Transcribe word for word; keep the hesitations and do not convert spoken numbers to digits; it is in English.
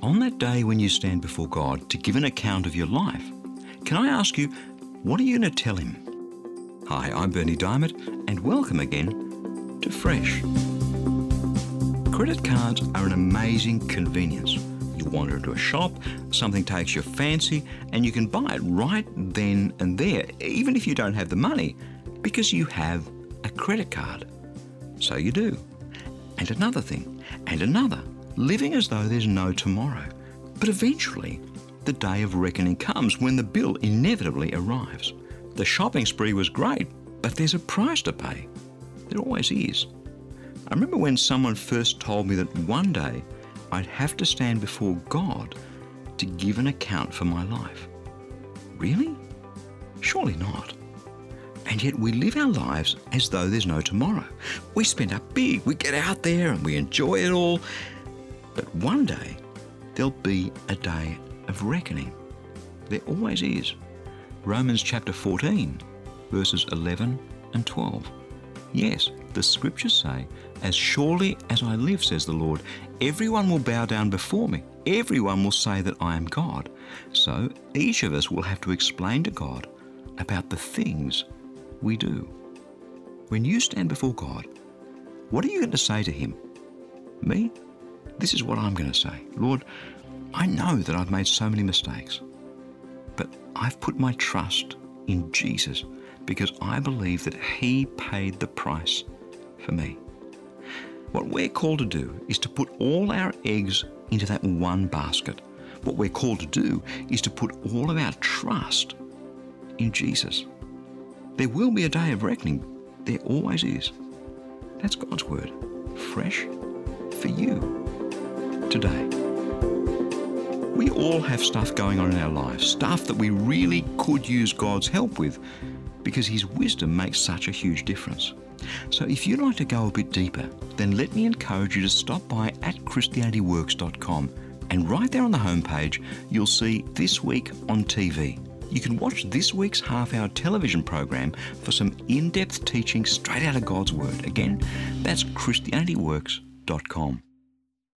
On that day when you stand before God to give an account of your life, can I ask you, what are you going to tell Him? Hi, I'm Berni Dymet, and welcome again to Fresh. Credit cards are an amazing convenience. You wander into a shop, something takes your fancy, and you can buy it right then and there, even if you don't have the money, because you have a credit card. So you do. And another thing, and another, living as though there's no tomorrow. But eventually, the day of reckoning comes when the bill inevitably arrives. The shopping spree was great, but there's a price to pay. There always is. I remember when someone first told me that one day I'd have to stand before God to give an account for my life. Really? Surely not. And yet we live our lives as though there's no tomorrow. We spend up big, we get out there and we enjoy it all. But one day, there'll be a day of reckoning. There always is. Romans chapter fourteen, verses eleven and twelve. Yes, the scriptures say, "As surely as I live, says the Lord, everyone will bow down before me. Everyone will say that I am God." So each of us will have to explain to God about the things we do. When you stand before God, what are you going to say to Him? Me? This is what I'm going to say. Lord, I know that I've made so many mistakes, but I've put my trust in Jesus because I believe that He paid the price for me. What we're called to do is to put all our eggs into that one basket. What we're called to do is to put all of our trust in Jesus. There will be a day of reckoning. There always is. That's God's word. Fresh for you today. We all have stuff going on in our lives, stuff that we really could use God's help with because His wisdom makes such a huge difference. So if you'd like to go a bit deeper, then let me encourage you to stop by at christianity works dot com, and right there on the homepage you'll see This Week on T V. You can watch this week's half-hour television program for some in-depth teaching straight out of God's Word. Again, that's christianity works dot com.